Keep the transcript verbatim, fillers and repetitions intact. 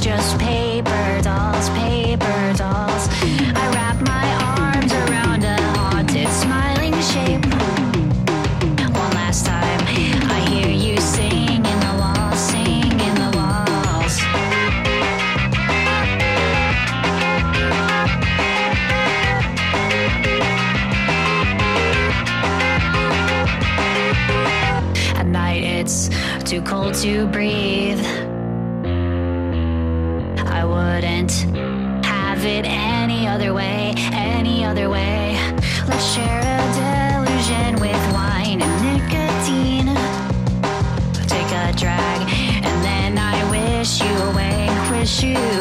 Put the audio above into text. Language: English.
just paper dolls, paper dolls. I wrap my arms around a haunted, smiling shape. One last time, I hear you sing in the walls, sing in the walls. At night it's too cold to breathe. I wouldn't have it any other way, any other way. Let's share a delusion with wine and nicotine. Take a drag and then I wish you away, wish you